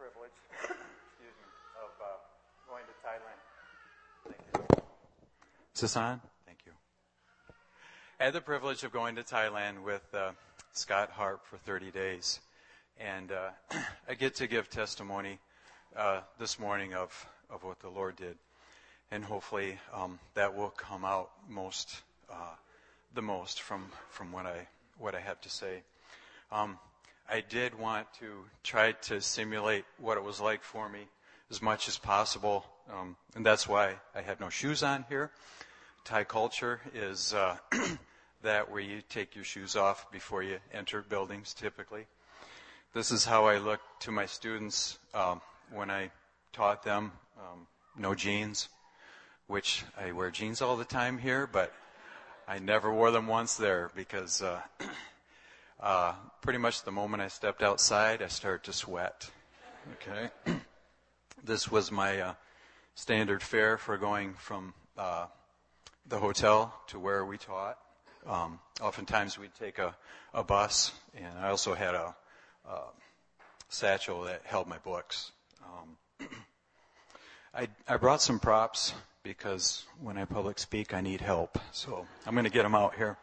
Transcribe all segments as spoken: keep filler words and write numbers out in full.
privilege, excuse me, of uh, going to Thailand. Thank you. Is this on? Thank you. I had the privilege of going to Thailand with uh, Scott Harp for thirty days. And uh, I get to give testimony uh, this morning of, of what the Lord did. And hopefully um, that will come out most, uh, the most from, from what I what I have to say. Um, I did want to try to simulate what it was like for me as much as possible. Um, and that's why I had no shoes on here. Thai culture is uh, that where you take your shoes off before you enter buildings typically. This is how I look to my students um, when I taught them. Um, no jeans, which I wear jeans all the time here, but I never wore them once there because uh, uh, pretty much the moment I stepped outside, I started to sweat. Okay, this was my uh, standard fare for going from uh, the hotel to where we taught. Um, oftentimes we'd take a, a bus, and I also had a Uh, satchel that held my books. Um, I, I brought some props because when I public speak, I need help. So I'm going to get them out here.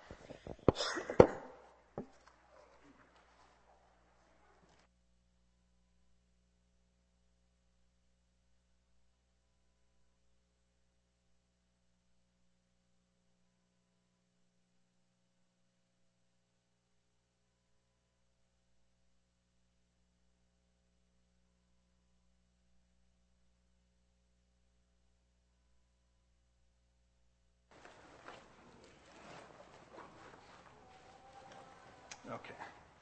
Okay.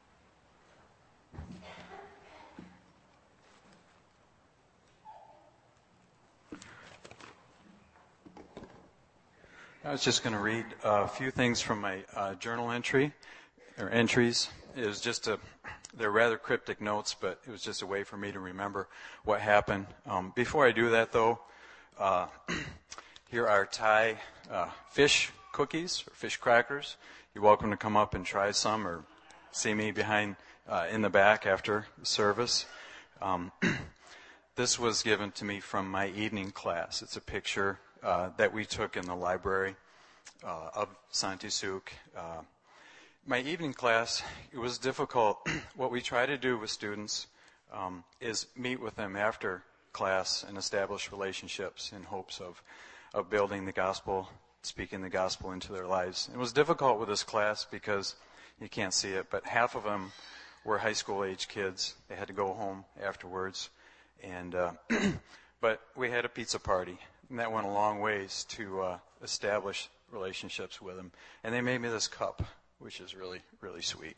I was just going to read a few things from my uh, journal entry, or entries. It was just a, they're rather cryptic notes, but it was just a way for me to remember what happened. Um, before I do that, though, uh, here are Thai uh, fish cookies, or fish crackers. You're welcome to come up and try some, or see me behind, uh, in the back after service. Um, this was given to me from my evening class. It's a picture uh, that we took in the library uh, of Santi Suk. Uh, my evening class, it was difficult. What we try to do with students um, is meet with them after class and establish relationships in hopes of, of building the gospel, speaking the gospel into their lives. It was difficult with this class because you can't see it, but half of them were high school age kids. They had to go home afterwards. And uh, but we had a pizza party, and that went a long ways to uh, establish relationships with them. And they made me this cup, which is really, really sweet.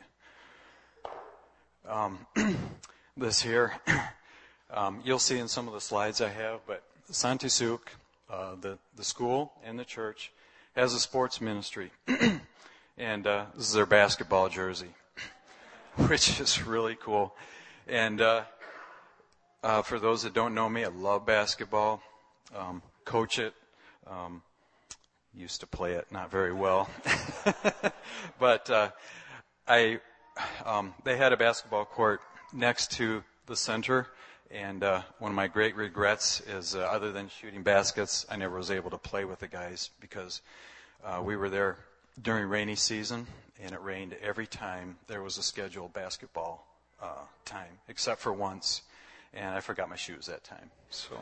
Um, this here, um, you'll see in some of the slides I have, but Santi Suk, uh, the, the school and the church, has a sports ministry. And uh, this is their basketball jersey, which is really cool. And uh, uh, for those that don't know me, I love basketball, um, coach it, um, used to play it not very well. But uh, I, um, they had a basketball court next to the center, and uh, one of my great regrets is, uh, other than shooting baskets, I never was able to play with the guys because uh, we were there during rainy season, and it rained every time there was a scheduled basketball uh, time, except for once, and I forgot my shoes that time. So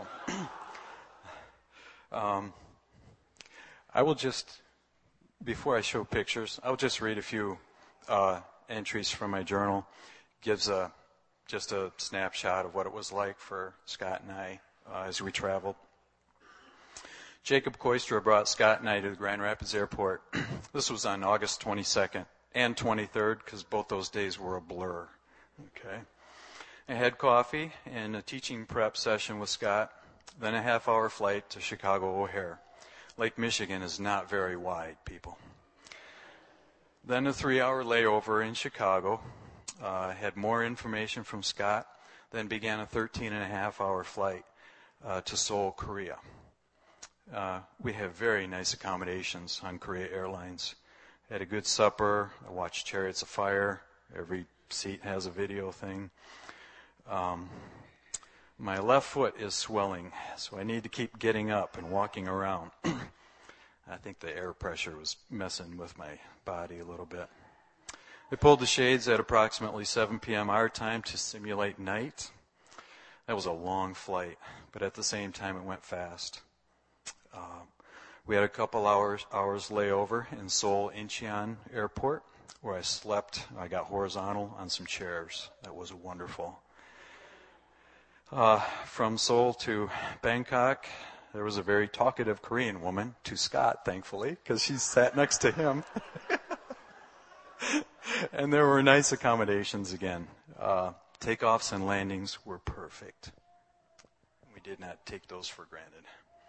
um, I will just, before I show pictures, I'll just read a few uh, entries from my journal. Gives a just a snapshot of what it was like for Scott and I uh, as we traveled. Jacob Koistra brought Scott and I to the Grand Rapids Airport. This was on August twenty-second and twenty-third, because both those days were a blur. Okay. I had coffee and a teaching prep session with Scott, then a half-hour flight to Chicago O'Hare. Lake Michigan is not very wide, people. Then a three-hour layover in Chicago. I uh, had more information from Scott, then began a thirteen and a half hour flight uh, to Seoul, Korea. Uh, we have very nice accommodations on Korea Airlines. Had a good supper. I watched Chariots of Fire. Every seat has a video thing. Um, My left foot is swelling, so I need to keep getting up and walking around. I think the air pressure was messing with my body a little bit. I pulled the shades at approximately seven p.m. our time to simulate night. That was a long flight, but at the same time it went fast. Uh, we had a couple hours hours layover in Seoul Incheon Airport, where I slept. I got horizontal on some chairs. That was wonderful. Uh, from Seoul to Bangkok, there was a very talkative Korean woman, to Scott, thankfully, because she sat next to him. And there were nice accommodations again. Uh, takeoffs and landings were perfect. We did not take those for granted.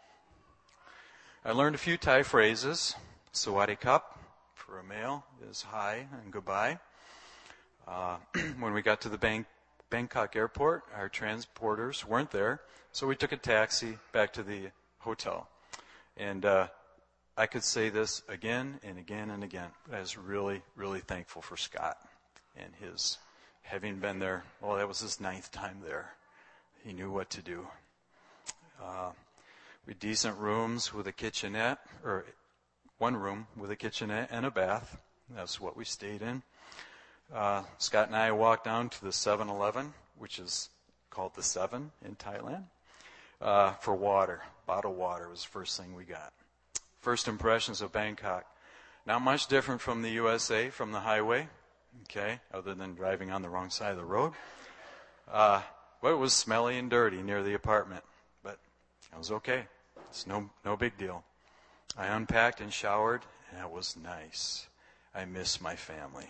I learned a few Thai phrases. Sawadee Cup for a male is hi and goodbye. Uh, when we got to the Bang- Bangkok airport, our transporters weren't there, so we took a taxi back to the hotel. And uh, I could say this again and again and again, but I was really, really thankful for Scott and his having been there. Well, that was his ninth time there. He knew what to do. Uh, we had decent rooms with a kitchenette, or one room with a kitchenette and a bath. That's what we stayed in. Uh, Scott and I walked down to the seven eleven, which is called the Seven in Thailand, uh, for water. Bottled water was the first thing we got. First impressions of Bangkok. Not much different from the U S A, from the highway, okay, other than driving on the wrong side of the road. Uh, well, it was smelly and dirty near the apartment, but it was okay. It's no no big deal. I unpacked and showered, and that was nice. I miss my family.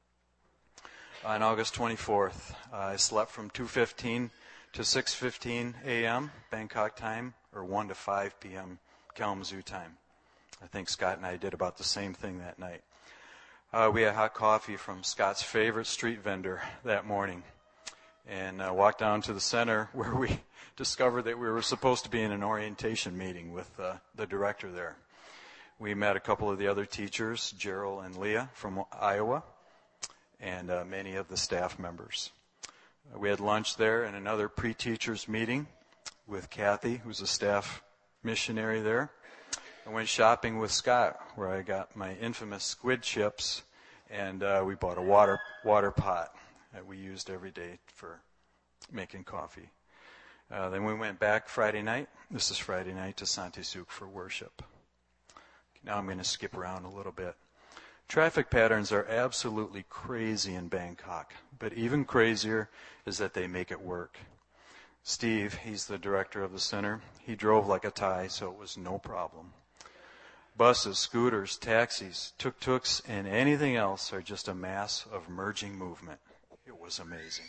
On August twenty-fourth, uh, I slept from two fifteen to six fifteen a.m. Bangkok time, or one to five p.m. Kalamazoo time. I think Scott and I did about the same thing that night. Uh, we had hot coffee from Scott's favorite street vendor that morning, and uh, walked down to the center where we discovered that we were supposed to be in an orientation meeting with uh, the director there. We met a couple of the other teachers, Gerald and Leah from Iowa, and uh, many of the staff members. Uh, we had lunch there and another pre-teachers meeting with Kathy, who's a staff missionary there. I went shopping with Scott, where I got my infamous squid chips, and uh, we bought a water water pot that we used every day for making coffee. Uh, then we went back Friday night. This is Friday night to Santi Suk for worship. Now I'm going to skip around a little bit. Traffic patterns are absolutely crazy in Bangkok, but even crazier is that they make it work. Steve, he's the director of the center, he drove like a Thai, so it was no problem. Buses, scooters, taxis, tuk-tuks, and anything else are just a mass of merging movement. It was amazing.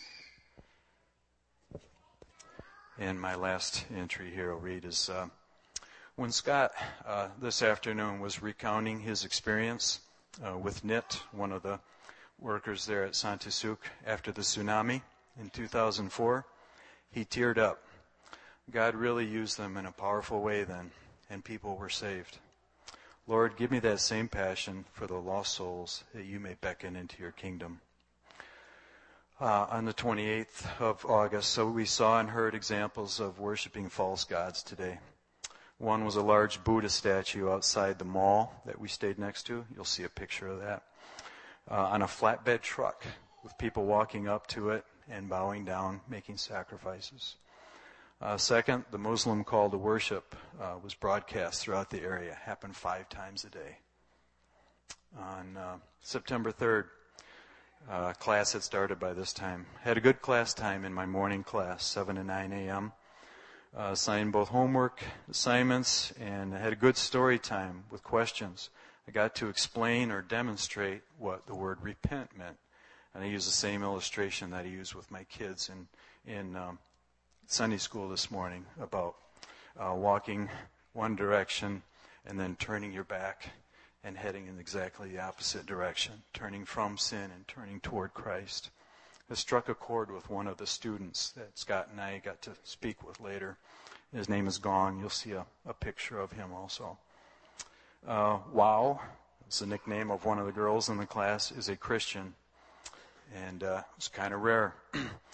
And my last entry here I'll read is, uh, when Scott uh, this afternoon was recounting his experience uh, with N I T, one of the workers there at Santi Suk after the tsunami in two thousand four, he teared up. God really used them in a powerful way then, and people were saved. Lord, give me that same passion for the lost souls that you may beckon into your kingdom. Uh, on the twenty-eighth of August, so we saw and heard examples of worshiping false gods today. One was a large Buddha statue outside the mall that we stayed next to. You'll see a picture of that. Uh, on a flatbed truck with people walking up to it and bowing down, making sacrifices. Uh, second, the Muslim call to worship uh, was broadcast throughout the area. Happened five times a day. On uh, September third, uh, class had started by this time. Had a good class time in my morning class, seven to nine a.m. Uh, assigned both homework assignments and had a good story time with questions. I got to explain or demonstrate what the word repent meant. And I used the same illustration that I used with my kids in, in um, Sunday school this morning about uh, walking one direction and then turning your back and heading in exactly the opposite direction, turning from sin and turning toward Christ. It struck a chord with one of the students that Scott and I got to speak with later. His name is Gong. You'll see a, a picture of him also. Uh, wow, it's the nickname of one of the girls in the class, is a Christian. And uh, it's kind of rare.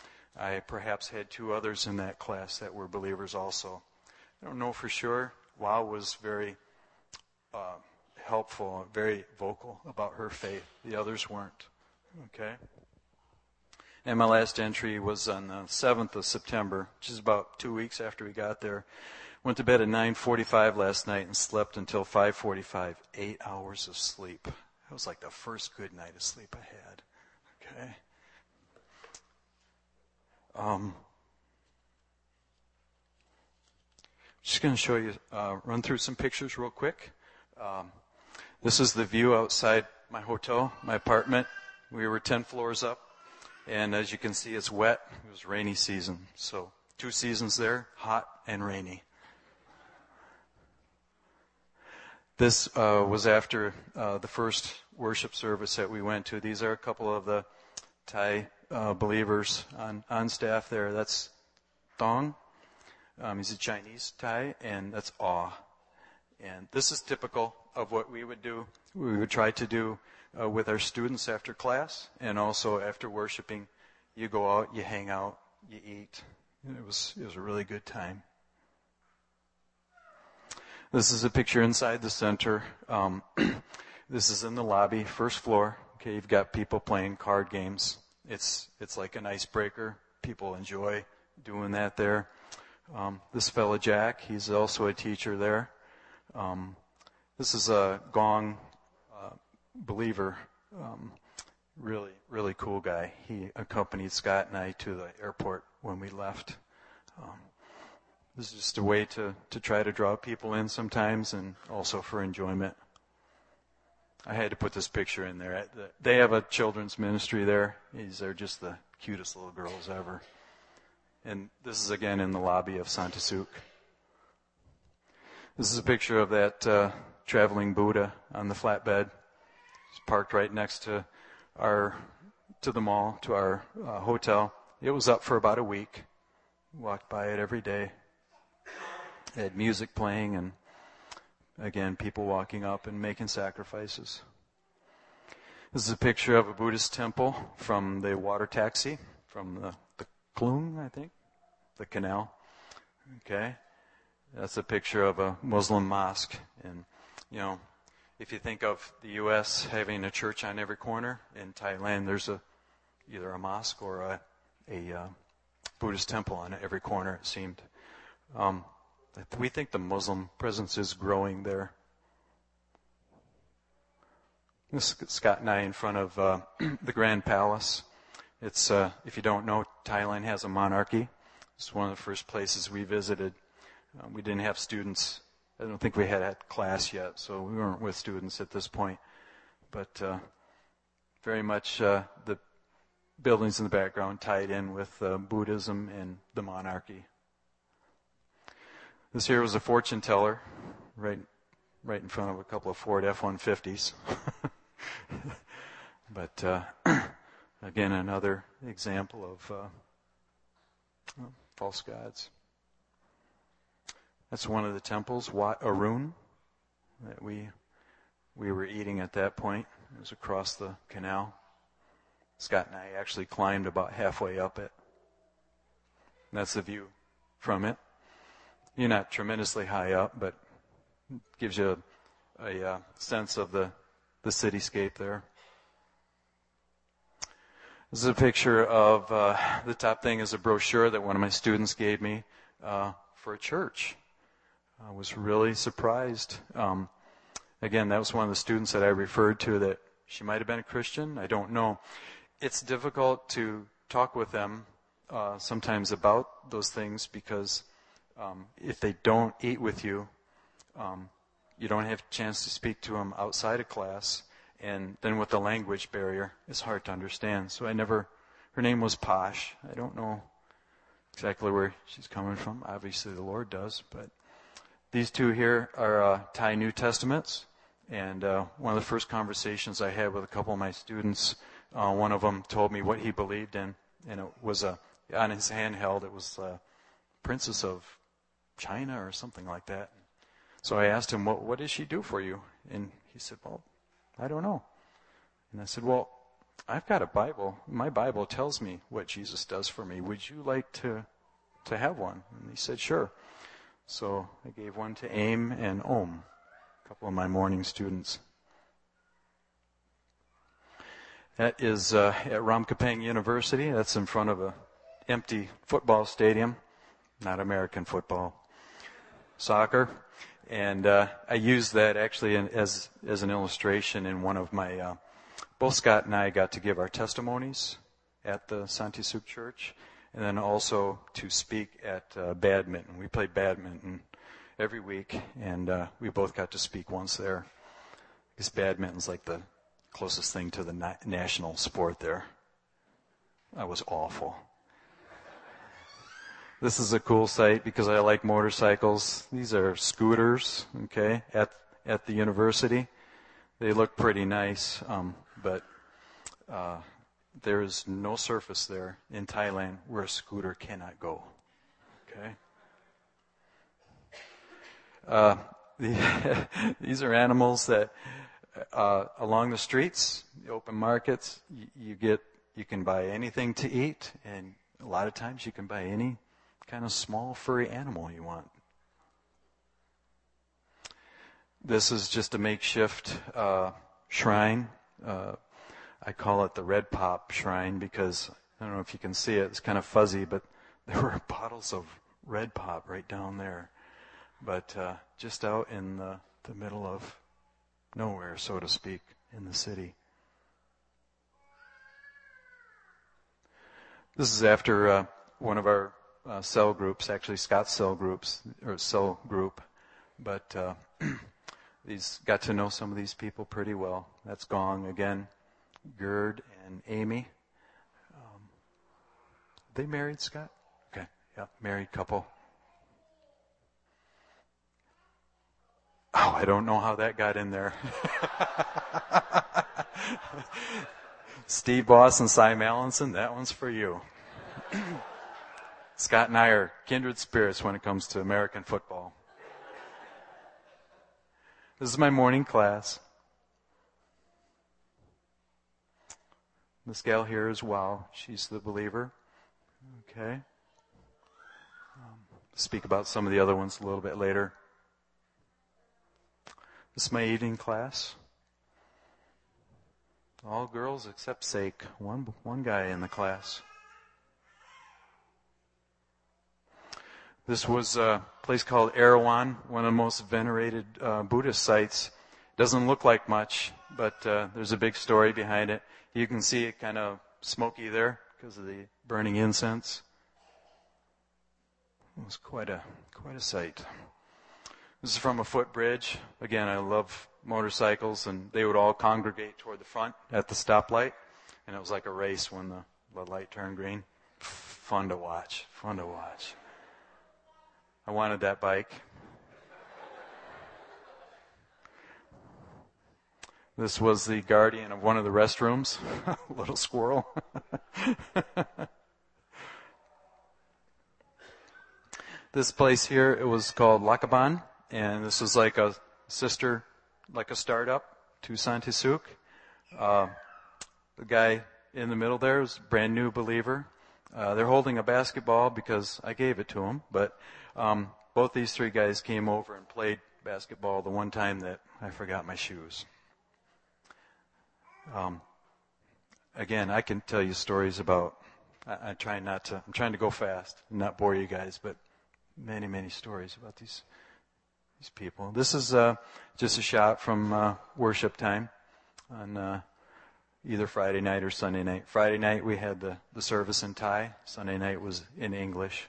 I perhaps had two others in that class that were believers also. I don't know for sure. Wow was very uh, helpful, very vocal about her faith. The others weren't. Okay? And my last entry was on the seventh of September, which is about two weeks after we got there. Went to bed at nine forty-five last night and slept until five forty-five. Eight hours of sleep. That was like the first good night of sleep I had. Okay? Um, just going to show you, uh, run through some pictures real quick. Um, this is the view outside my hotel, my apartment. We were ten floors up. And as you can see, it's wet. It was rainy season. So two seasons there, hot and rainy. This uh, was after uh, the first worship service that we went to. These are a couple of the Thai uh, believers on, on staff there. That's Thong. Um, he's a Chinese Thai, and that's Aw. And this is typical of what we would do. We would try to do uh, with our students after class, and also after worshiping. You go out, you hang out, you eat. It was it was a really good time. This is a picture inside the center. Um, this is in the lobby, first floor. Okay, you've got people playing card games. It's it's like an icebreaker. People enjoy doing that there. Um, this fella Jack, he's also a teacher there. Um, this is a Gong uh, believer, um, really really cool guy. He accompanied Scott and I to the airport when we left. Um, this is just a way to, to try to draw people in sometimes, and also for enjoyment. I had to put this picture in there. They have a children's ministry there. These are just the cutest little girls ever. And this is again in the lobby of Santisuk. This is a picture of that uh, traveling Buddha on the flatbed. It's parked right next to our to the mall, to our uh, hotel. It was up for about a week. Walked by it every day. It had music playing, and again, people walking up and making sacrifices. This is a picture of a Buddhist temple from the water taxi, from the, the Klung, I think, the canal. Okay. That's a picture of a Muslim mosque. And, you know, if you think of the U S having a church on every corner, in Thailand there's a either a mosque or a, a uh, Buddhist temple on every corner, it seemed. Um, we think the Muslim presence is growing there. This is Scott and I in front of uh, the Grand Palace. It's, uh, if you don't know, Thailand has a monarchy. It's one of the first places we visited. Um, we didn't have students. I don't think we had had class yet, so we weren't with students at this point. But uh, very much uh, the buildings in the background tied in with uh, Buddhism and the monarchy. This here was a fortune teller, right, right in front of a couple of Ford F one fifties. But uh, again, another example of uh, well, false gods. That's one of the temples, Wat Arun, that we we were eating at that point. It was across the canal. Scott and I actually climbed about halfway up it. And that's the view from it. You're not tremendously high up, but it gives you a, a uh, sense of the, the cityscape there. This is a picture of, uh, the top thing is a brochure that one of my students gave me uh, for a church. I was really surprised. Um, again, that was one of the students that I referred to that she might have been a Christian. I don't know. It's difficult to talk with them uh, sometimes about those things because um, if they don't eat with you, um, you don't have a chance to speak to them outside of class. And then with the language barrier, it's hard to understand. So I never, her name was Posh. I don't know exactly where she's coming from. Obviously the Lord does. But these two here are uh, Thai New Testaments. And uh, one of the first conversations I had with a couple of my students, uh, one of them told me what he believed in. And it was, a, on his handheld, it was a Princess of China or something like that. So I asked him, what, what does she do for you? And he said, well, I don't know. And I said, well, I've got a Bible. My Bible tells me what Jesus does for me. Would you like to to have one? And he said, sure. So I gave one to Aim and Om, a couple of my morning students. That is uh, at Ramkapeng University. That's in front of a empty football stadium, not American football, soccer. And uh, I used that actually in, as as an illustration in one of my, uh, both Scott and I got to give our testimonies at the Santi Suk Church, and then also to speak at uh, badminton. We played badminton every week, and uh, we both got to speak once there. Because badminton's like the closest thing to the na- national sport there. That was awful. This is a cool site because I like motorcycles. These are scooters, okay, at at the university. They look pretty nice, um, but uh, there is no surface there in Thailand where a scooter cannot go, okay? Uh, the, these are animals that uh, along the streets, the open markets, you, you get you can buy anything to eat, and a lot of times you can buy any kind of small furry animal you want. This is just a makeshift uh, shrine. Uh, I call it the Red Pop Shrine because, I don't know if you can see it, it's kind of fuzzy, but there were bottles of Red Pop right down there. But uh, just out in the, the middle of nowhere, so to speak, in the city. This is after uh, one of our Uh, cell groups, actually Scott's cell groups, or cell group, but uh, these got to know some of these people pretty well. That's Gong again, Gerd and Amy. Um, they married, Scott? Okay, yeah, married couple. Oh, I don't know how that got in there. Steve Boss and Cy Mallinson, that one's for you. Scott and I are kindred spirits when it comes to American football. This is my morning class. This gal here is Wow. She's the believer. Okay. Um, speak about some of the other ones a little bit later. This is my evening class. All girls except Sake. One, one guy in the class. This was a place called Erawan, one of the most venerated uh, Buddhist sites. Doesn't look like much, but uh, there's a big story behind it. You can see it kind of smoky there because of the burning incense. It was quite a quite a sight. This is from a footbridge. Again, I love motorcycles, and they would all congregate toward the front at the stoplight, and it was like a race when the, the light turned green. Fun to watch. Fun to watch. I wanted that bike. This was the guardian of one of the restrooms. Little squirrel. This place here, it was called Lakaban, and this was like a sister, like a startup to Santi Suk. Uh, the guy in the middle there is a brand new believer. Uh, they're holding a basketball because I gave it to them, but Um, both these three guys came over and played basketball the one time that I forgot my shoes. Um, again, I can tell you stories about, I, I try not to, I'm trying to go fast and not bore you guys, but many, many stories about these these people. This is uh, just a shot from uh, worship time on uh, either Friday night or Sunday night. Friday night we had the, the service in Thai. Sunday night was in English.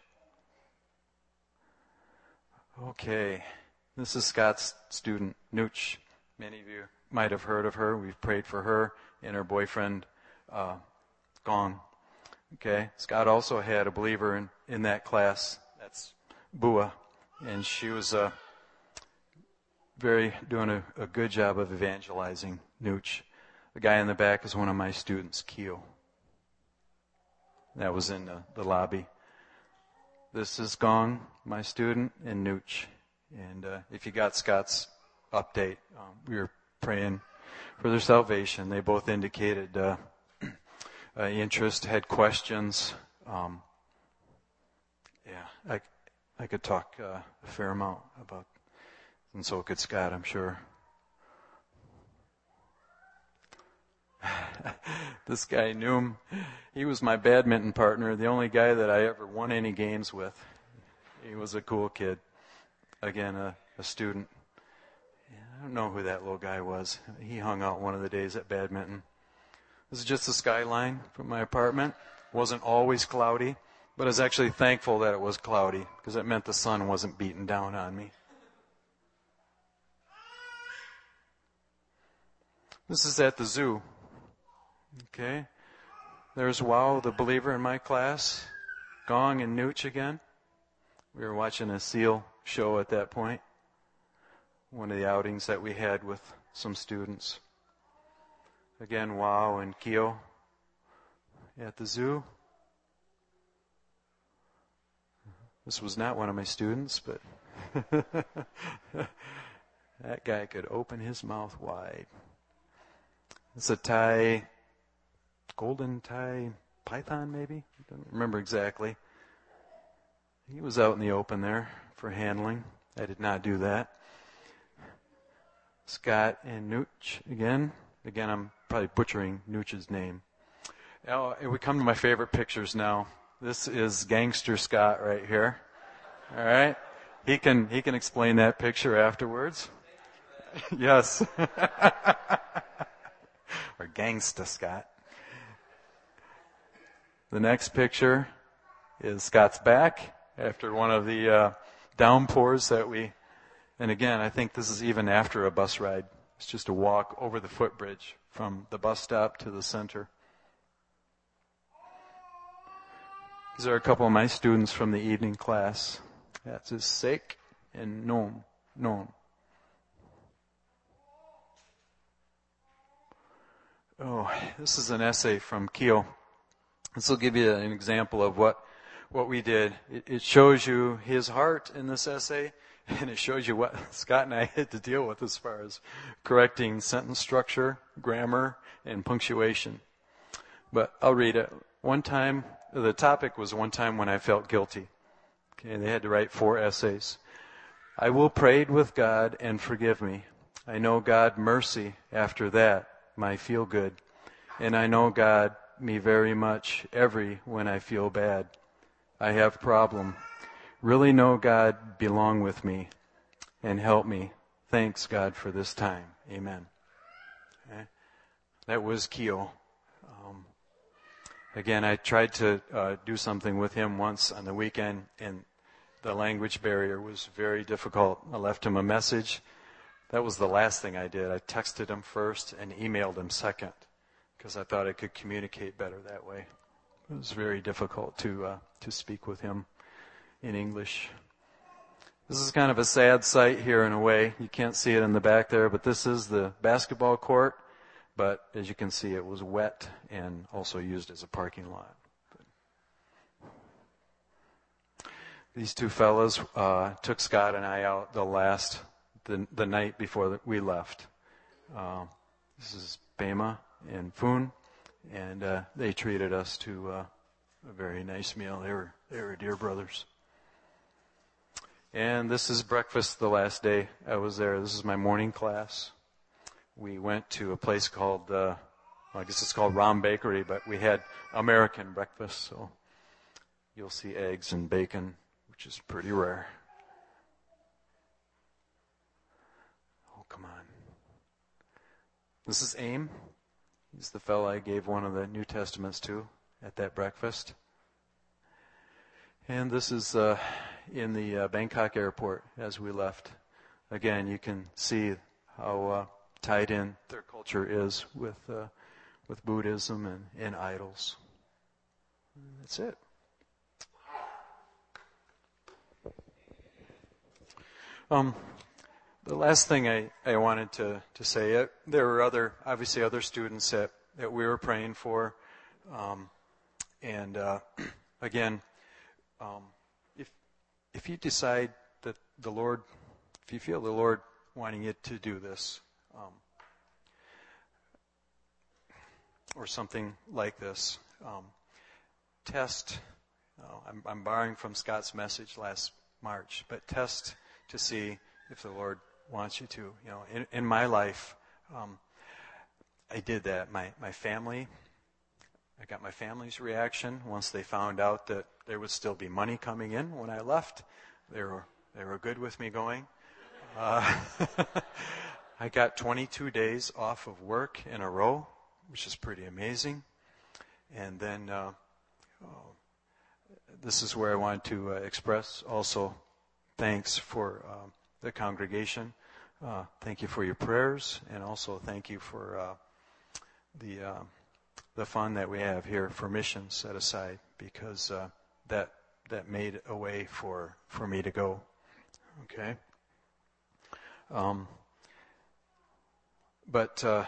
Okay, this is Scott's student, Nooch. Many of you might have heard of her. We've prayed for her and her boyfriend, uh, Gong. Okay, Scott also had a believer in, in that class. That's Bua, and she was uh, very doing a, a good job of evangelizing Nooch. The guy in the back is one of my students, Keo. That was in the, the lobby. This is Gong, my student, and Nooch. And uh, if you got Scott's update, um, we were praying for their salvation. They both indicated uh, uh, interest, had questions. Um, yeah, I, I could talk uh, a fair amount about, and so could Scott, I'm sure. This guy knew him. He was my badminton partner, the only guy that I ever won any games with. He was a cool kid. Again, a, a student. Yeah, I don't know who that little guy was. He hung out one of the days at badminton. This is just the skyline from my apartment. It wasn't always cloudy, but I was actually thankful that it was cloudy because it meant the sun wasn't beating down on me. This is at the zoo. Okay. There's Wow, the believer in my class. Gong and Nooch again. We were watching a seal show at that point. One of the outings that we had with some students. Again, Wow and Keo at the zoo. This was not one of my students, but that guy could open his mouth wide. It's a Thai, golden Thai python maybe? I don't remember exactly. He was out in the open there for handling. I did not do that. Scott and Nooch again. Again, I'm probably butchering Nooch's name. Now, we come to my favorite pictures now. This is Gangster Scott right here. All right? He can he can explain that picture afterwards. Yes. Or Gangsta Scott. The next picture is Scott's back after one of the uh, downpours that we, and again, I think this is even after a bus ride. It's just a walk over the footbridge from the bus stop to the center. These are a couple of my students from the evening class. That's his Sek and Nom. Nom. Oh, this is an essay from Keo. This will give you an example of what, what we did. It, it shows you his heart in this essay, and it shows you what Scott and I had to deal with as far as correcting sentence structure, grammar, and punctuation. But I'll read it. One time, the topic was one time when I felt guilty. Okay, they had to write four essays. I will prayed with God and forgive me. I know God mercy after that, my feel good. And I know God me very much every when I feel bad. I have problem. Really know God belong with me and help me. Thanks God for this time. Amen. Okay. That was Keo. Um, again, I tried to uh, do something with him once on the weekend, and the language barrier was very difficult. I left him a message. That was the last thing I did. I texted him first and emailed him second because I thought I could communicate better that way. It was very difficult to uh, to speak with him in English. This is kind of a sad sight here in a way. You can't see it in the back there, but this is the basketball court. But as you can see, it was wet and also used as a parking lot. These two fellows uh, took Scott and I out the last, the, the night before we left. Uh, this is Bema and Foon, and uh, they treated us to uh, a very nice meal. They were they were dear brothers. And this is breakfast the last day I was there. This is my morning class. We went to a place called, uh, well, I guess it's called Rom Bakery, but we had American breakfast, so you'll see eggs and bacon, which is pretty rare. Oh, come on. This is Aim. He's the fellow I gave one of the New Testaments to at that breakfast. And this is uh, in the uh, Bangkok airport as we left. Again, you can see how uh, tied in their culture is with uh, with Buddhism and, and idols. That's it. Um, the last thing I, I wanted to, to say, uh, there were other, obviously other students that, that we were praying for. Um, and uh, again, um, if if you decide that the Lord, if you feel the Lord wanting you to do this, um, or something like this, um, test. Uh, I'm, I'm borrowing from Scott's message last March, but test to see if the Lord wants you to. You know, in, in my life, um, I did that. My my family, I got my family's reaction once they found out that there would still be money coming in when I left. They were they were good with me going. Uh, I got twenty-two days off of work in a row, which is pretty amazing. And then uh, oh, this is where I want to uh, express also thanks for uh, the congregation. Uh, thank you for your prayers, and also thank you for uh, the uh, the fund that we have here for missions set aside, because uh, that that made a way for, for me to go. Okay. Um, but uh,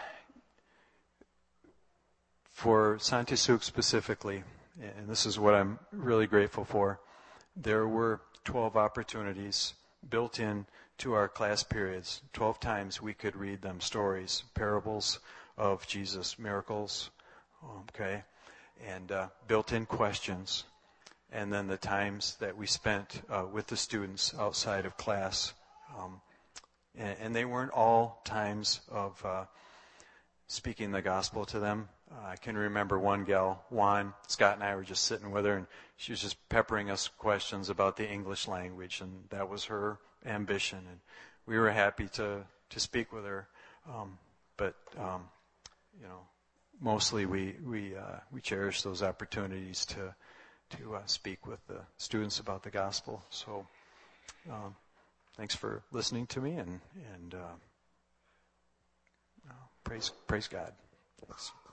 for Santisuk specifically, and this is what I'm really grateful for, there were twelve opportunities built in to our class periods. twelve times we could read them stories, parables of Jesus, miracles, okay, and uh, built-in questions. And then the times that we spent uh, with the students outside of class. Um, and, and they weren't all times of uh, speaking the gospel to them. Uh, I can remember one gal, Juan, Scott and I were just sitting with her, and she was just peppering us questions about the English language, and that was her ambition. And we were happy to, to speak with her. Um, but, um, you know, mostly we we uh, we cherish those opportunities to to uh, speak with the students about the gospel. So, um, thanks for listening to me, and and uh, uh, praise praise God. Thanks.